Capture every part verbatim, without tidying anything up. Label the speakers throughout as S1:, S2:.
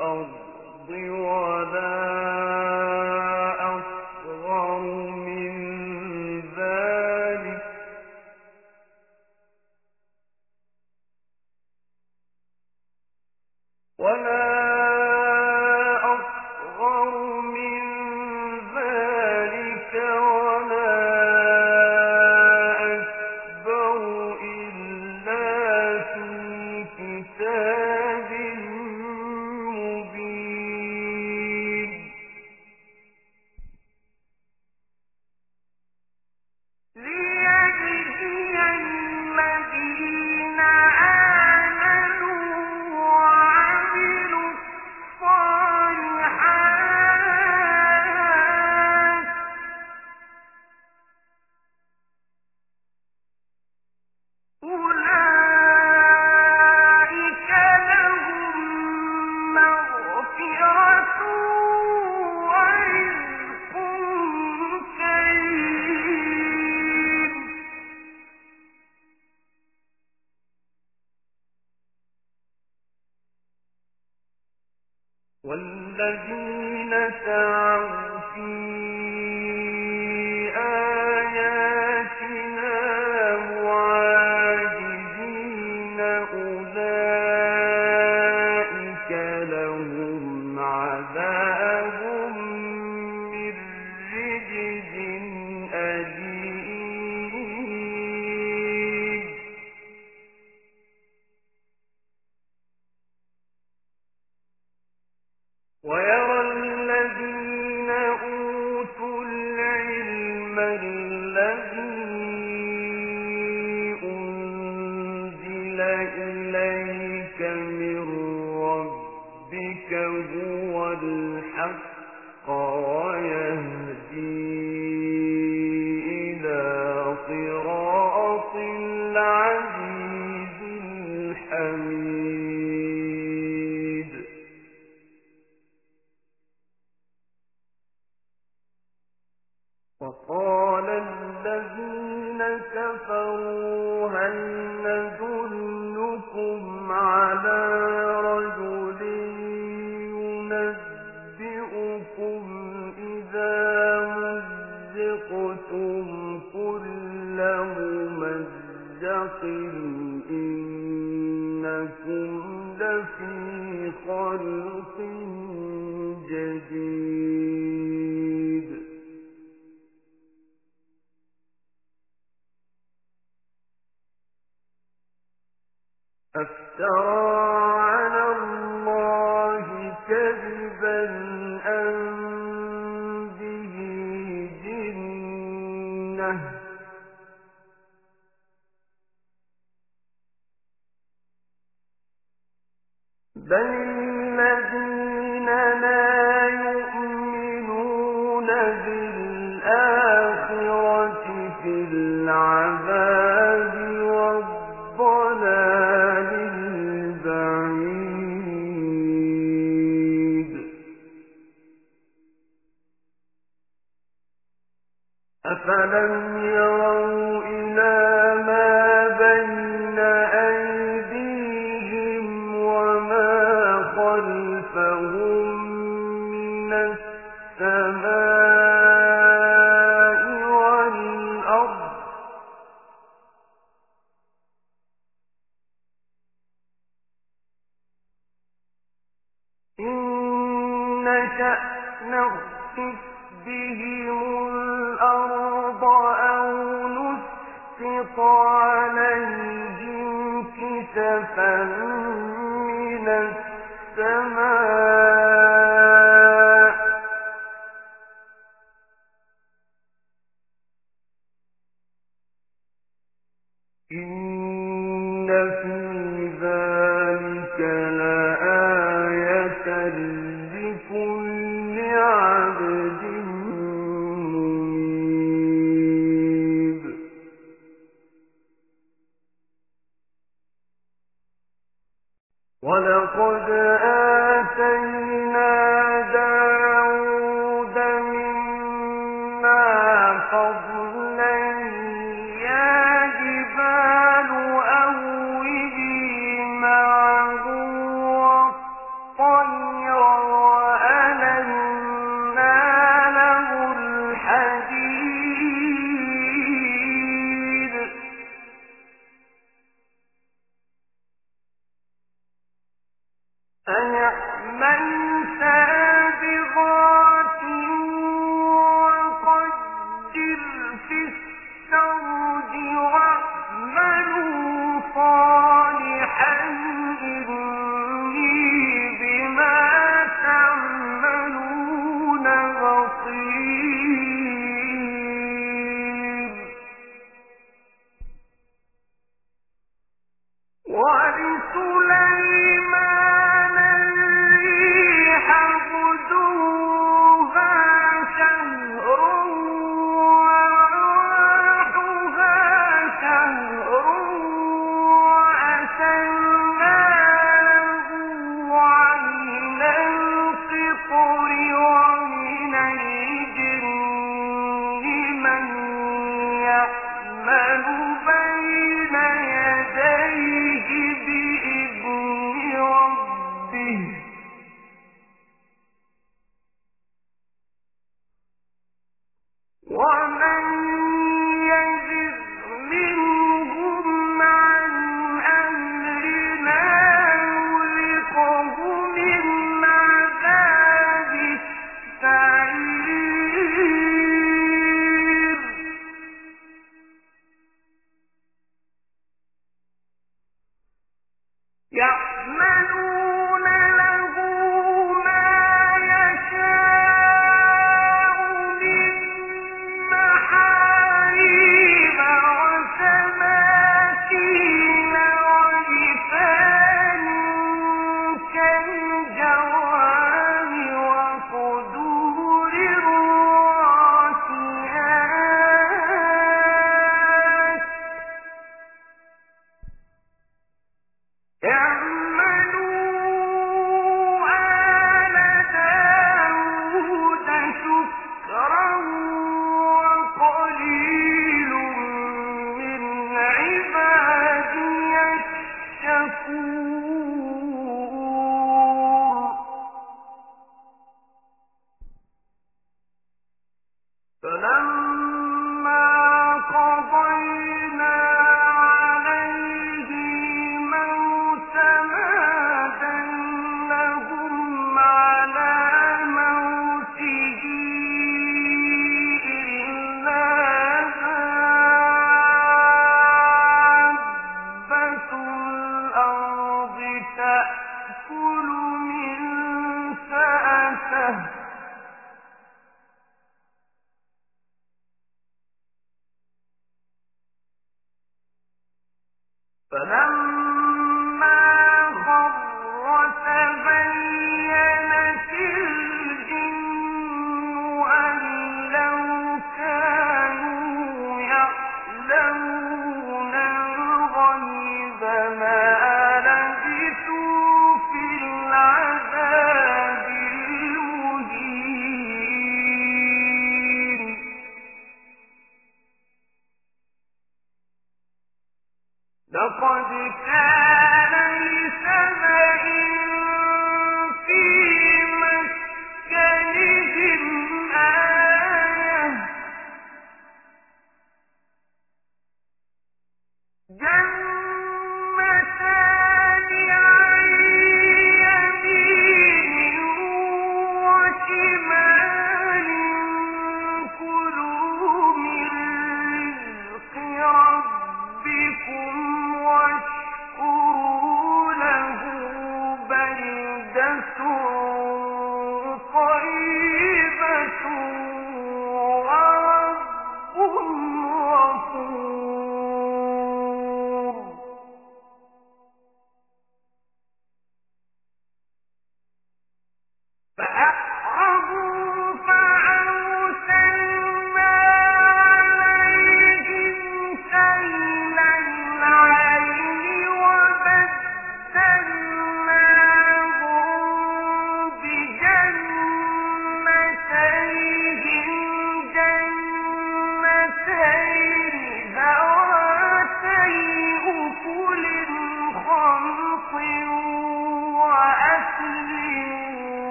S1: الأرض ولا أصغر من ذلك ولا والذين سعوا في آياتنا معاجزين أولئك لهم عذاب من رجز أليم ويرى الذين أوتوا العلم الذي أنزل إليك من ربك هو الحق ويهدي إلى صراط العزيز الحميد وقال الذين كفروا هل ندلكم على رجل ينبئكم إذا مزقتم كل ممزق إنكم لفي خلق جديد أفترى على الله كذبا أم به جنة بل الذين لا يؤمنون بالآخرة في العذاب والضلال البعيد أفلم يروا إلى ما بين أيديهم وما خلفهم من السماء والأرض إن نشأ نخسف بهم الأرض أو نسقط عليهم كسفا من السماء إن في ذلك لآية لكل عبد منيب
S2: بجنتين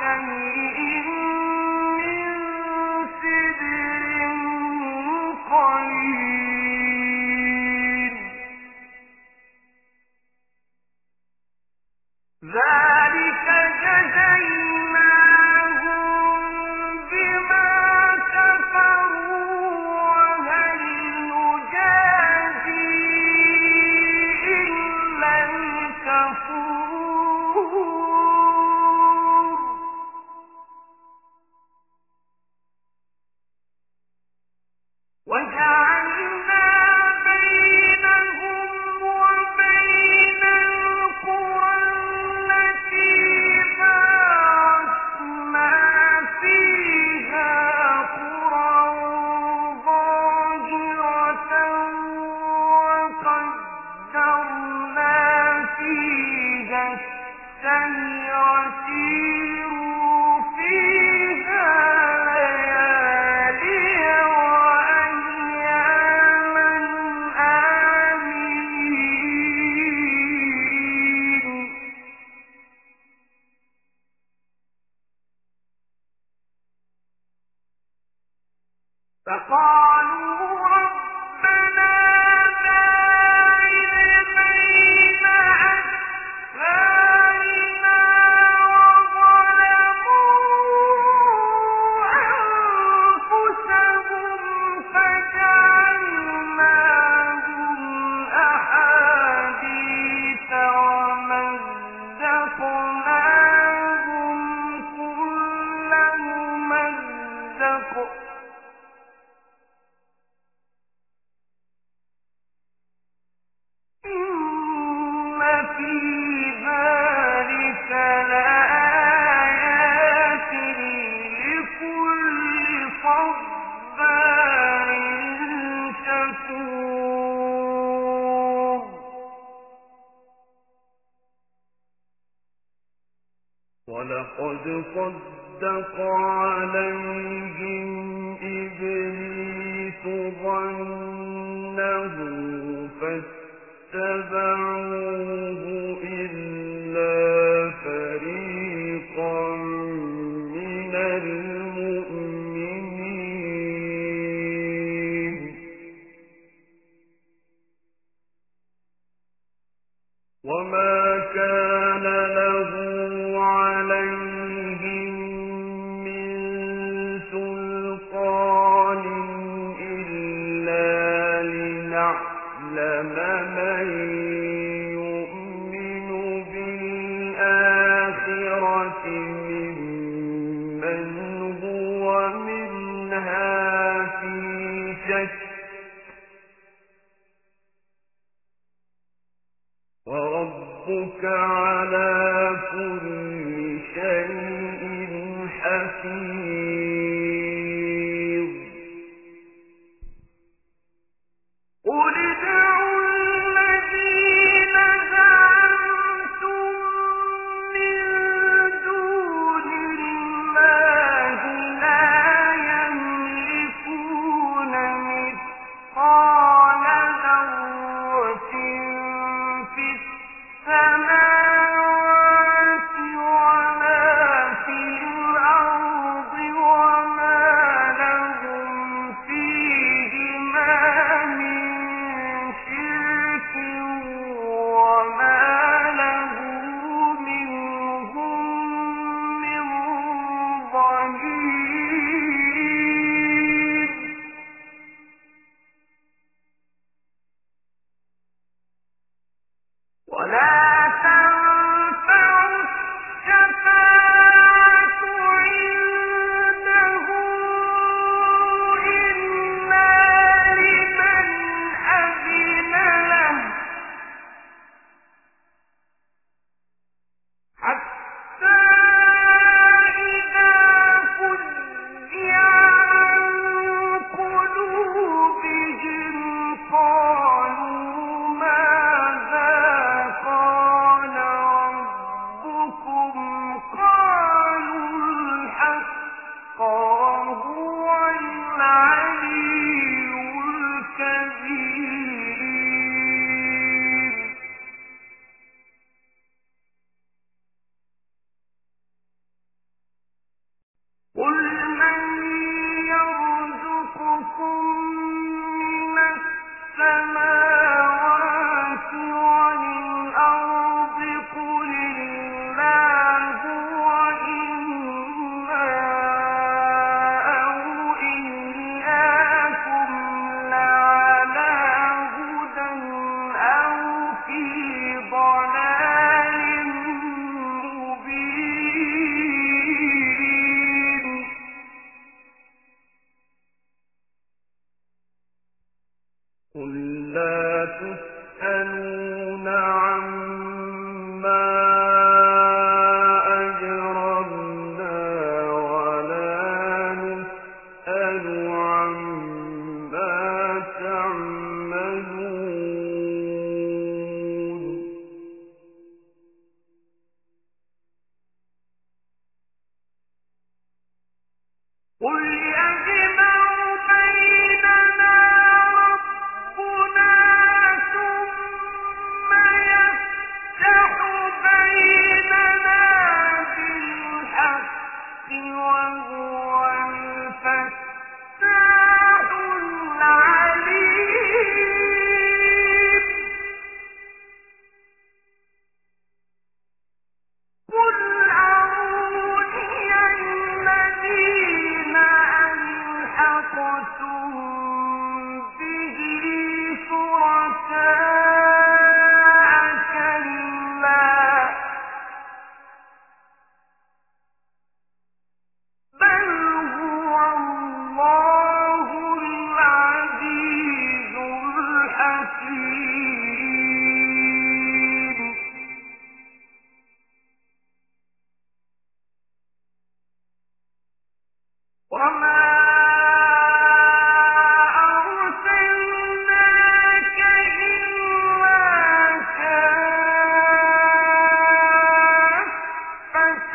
S1: ولقد صدق عليهم إبليس ظنه فاتبعوه إلا فريقا من المؤمنين وما كان له عليهم من سلطان إلا لنعلم من يؤمن بالآخرة ممن هو منها في شك وربك على كل شيء حفيظ قل ادعوا الذين زعمتم من دون الله لا يملكون مثقال ذرة في السماء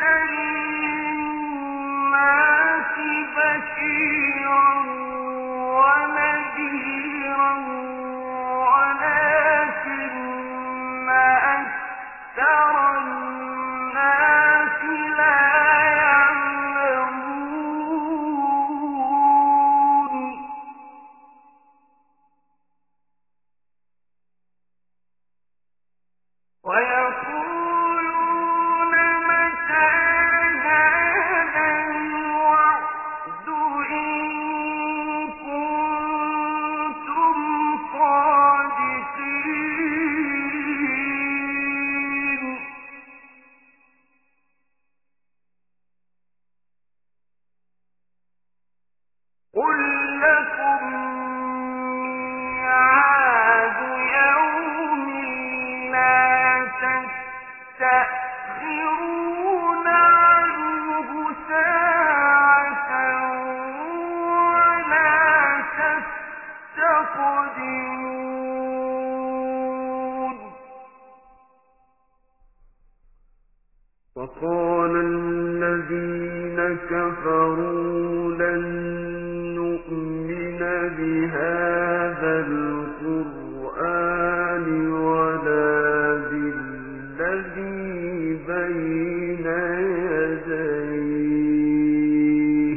S1: للناس بشيرا ونذيرا ولكن أكثر الناس لا يعلمون ويقولون متى هذا الوعد إن كنتم صادقين قل لكم ميعاد يوم لا تستأخرون عنه ساعة ولا تستقدمون
S2: وقال الذين كفروا لن نؤمن بهذا القرآن ولا بالذي بين يديه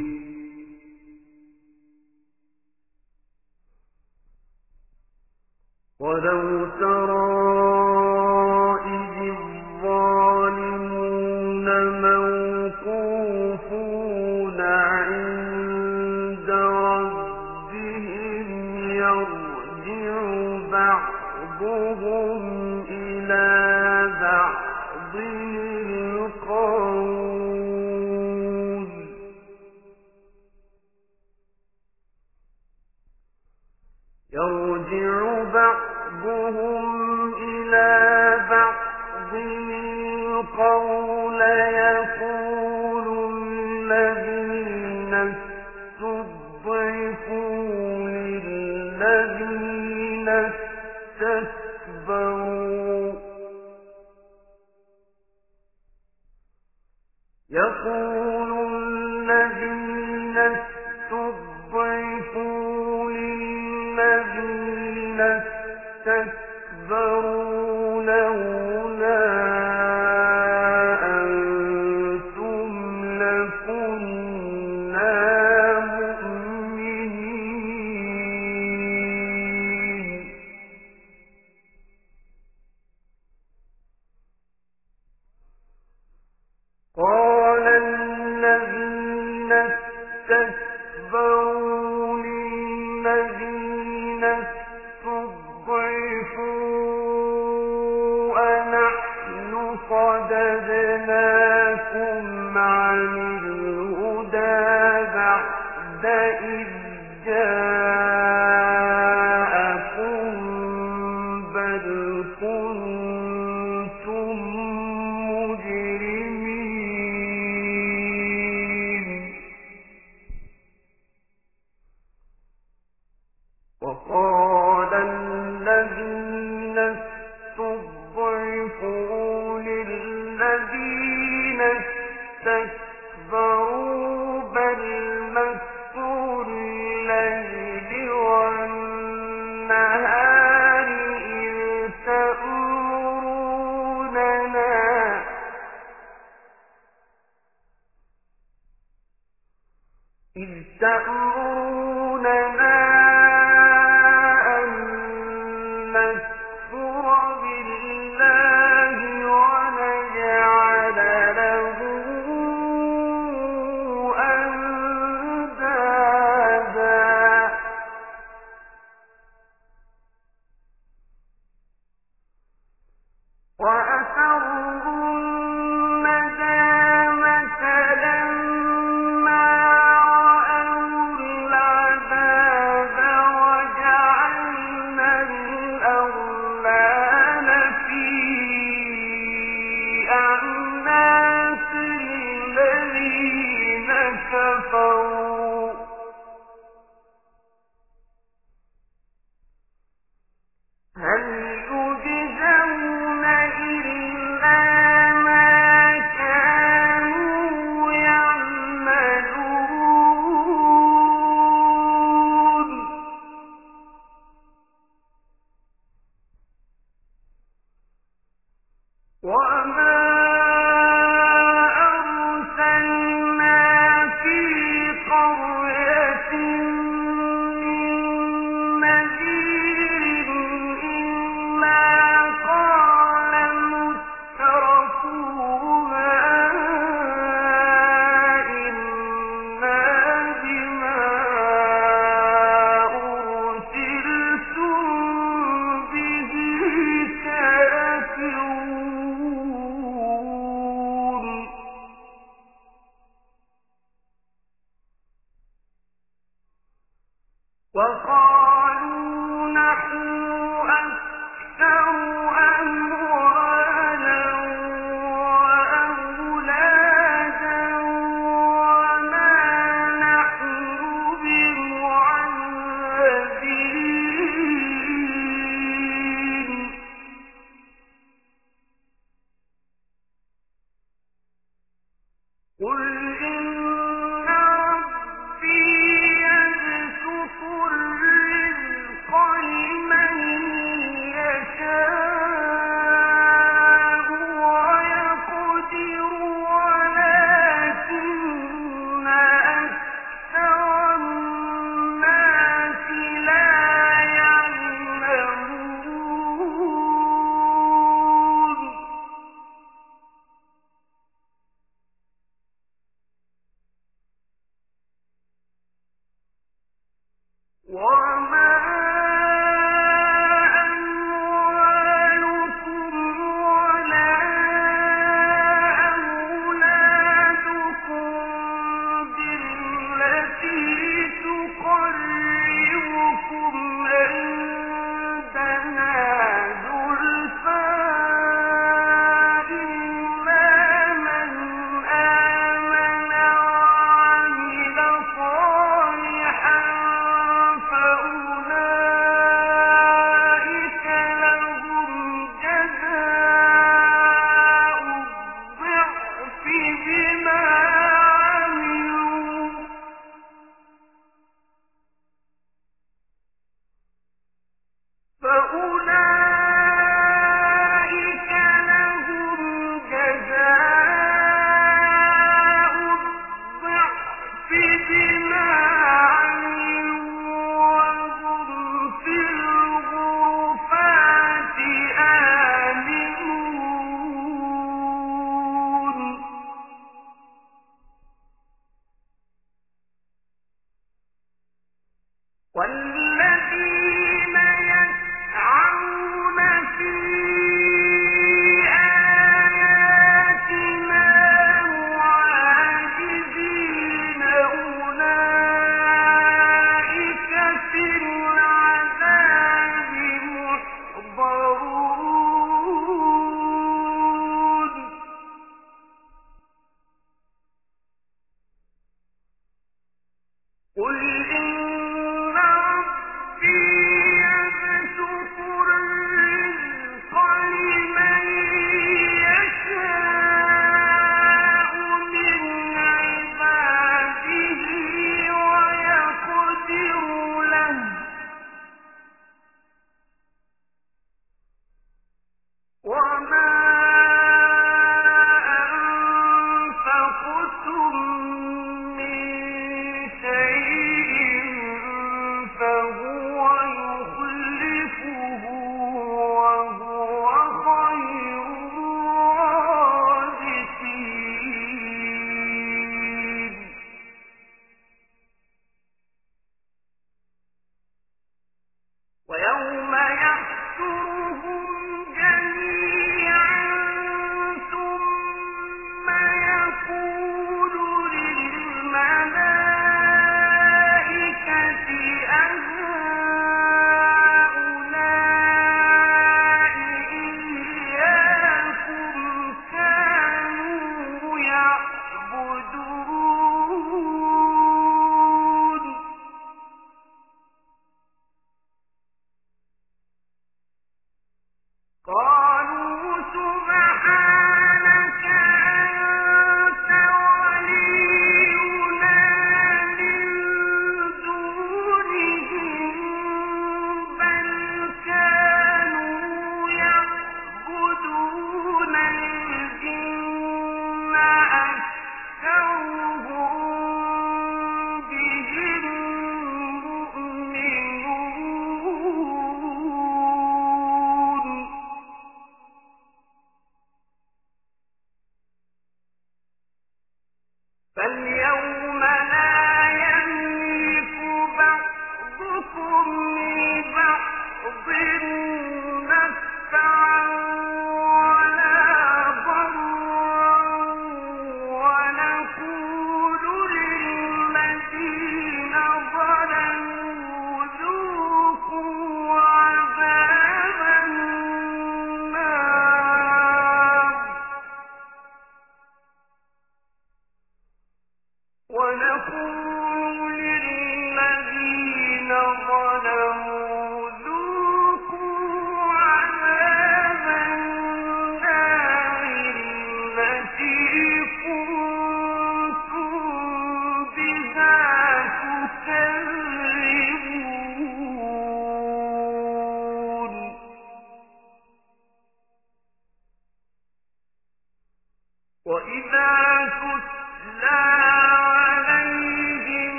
S2: ولو ترى إذ الظالمون موقوفون عند ربهم يرجع بعضهم إلى بعض القول يرجع بعضهم إلى بعض القول يقول الذين استضعفوا للذين استكبروا يقول الذين استضعفوا للذين استكبروا لولا أنتم لكنا مؤمنين قال الذين استكبروا للذين استضعفوا أنحن صددناكم عن الهدى بعد إذ جاءكم بل كنتم مجرمين وقال الذين استضعفوا للذين استكبروا بل مكر الليل والنهار إذ تأمروننا إذ تأمروننا أن نكفر بالله ونجعل له أندادا وأسروا الندامة لما رأوا العذاب وجعلنا الأغلال في أعناق الذين كفروا هل يجزون إلا ما كانوا
S1: وقالوا نحن أكثر أموالا وأولادا وما نحن بمعذبين قل إن ربي يبسط الرزق لمن يشاء ويقدر ولكن أكثر الناس لا يعلمون وما أموالكم ولا أولادكم بالتي تقربكم عندنا زلفى إلا من آمن وعمل صالحا فأولئك لهم جزاء الضعف بما عملوا فأولئك لهم جزاء الضعف بما عملوا وهم في الغرفات آمنون والذين يسعون في آياتنا معاجزين أولئك في العذاب محضرون قل إن ربي يبسط الرزق لمن يشاء من عباده ويقدر له وما أنفقتم من شيء فهو يخلفه وهو خير الرازقين ويوم يحشرهم جميعا ثم يقول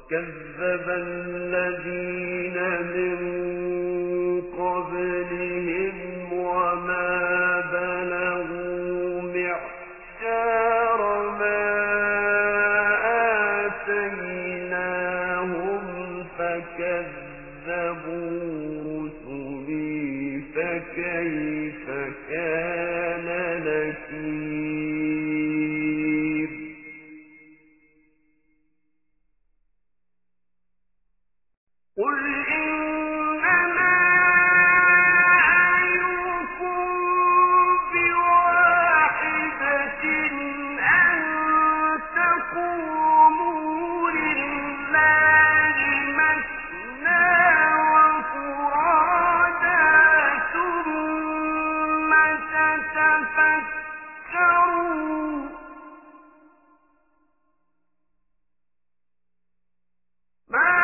S2: كذب الذين من قبلهم وما بلغوا معشار ما آتيناهم فكذبوا رسلي فكيف كان نكير قل إنما أعظكم بواحدة أن تقوموا لله مثنى وفرادا ثم تتفكروا ما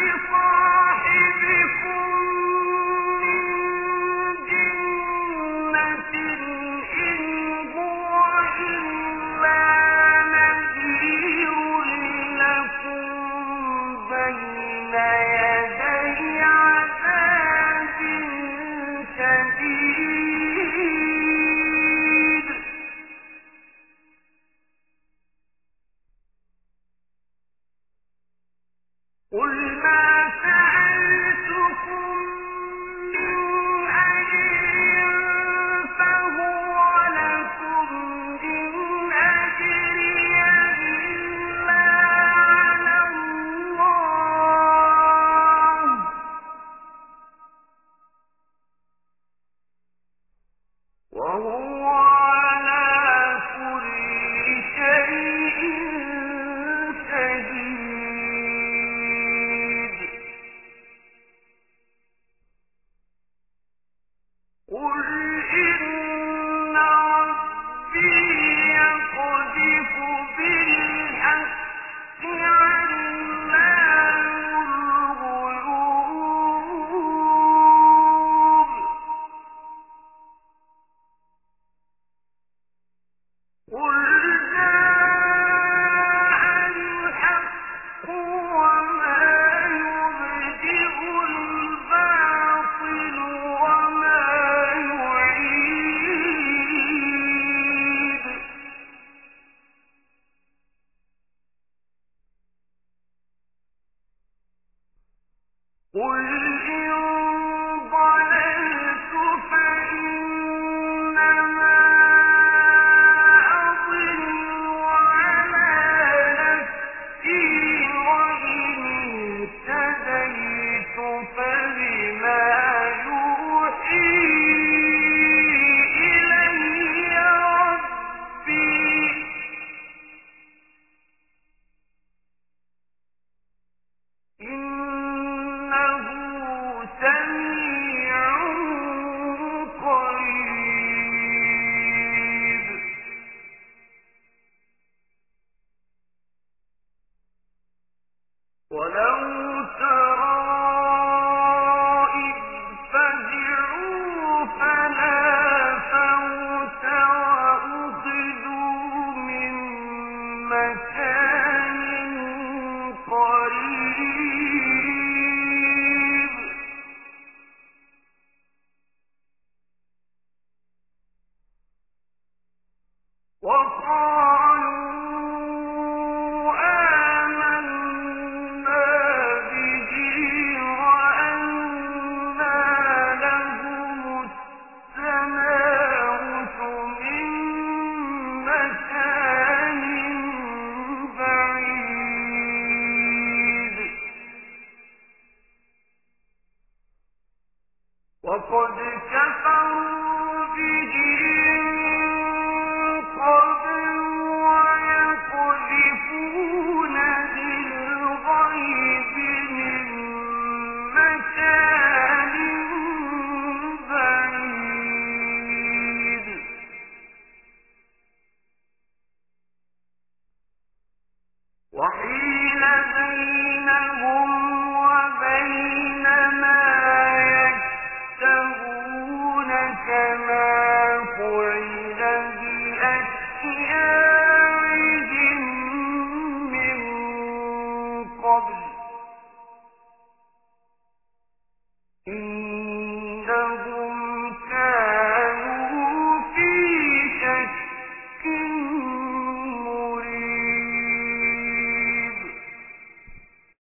S2: بصاحبكم من جنة إن هو إلا نذير لكم بين يدي عذاب شديد قل ما سألتكم من أجر فهو لكم إن أجري إلا على الله وهو على كل شيء شهيد قل إن ربي يقذف بالحق علام الغيوب قل جاء الحق وما يبدئ الباطل وما يعيد قل إن ضللت فإنما أضل على نفسي وإن اهتديت فبما يوحي إلي ربي إنه سميع قريب ولو ترى إذ فزعوا فلا فوت وأخذوا من مكان قريب وقالوا آمنا به وأنى لهم التناوش من مكان بعيد وقد كفروا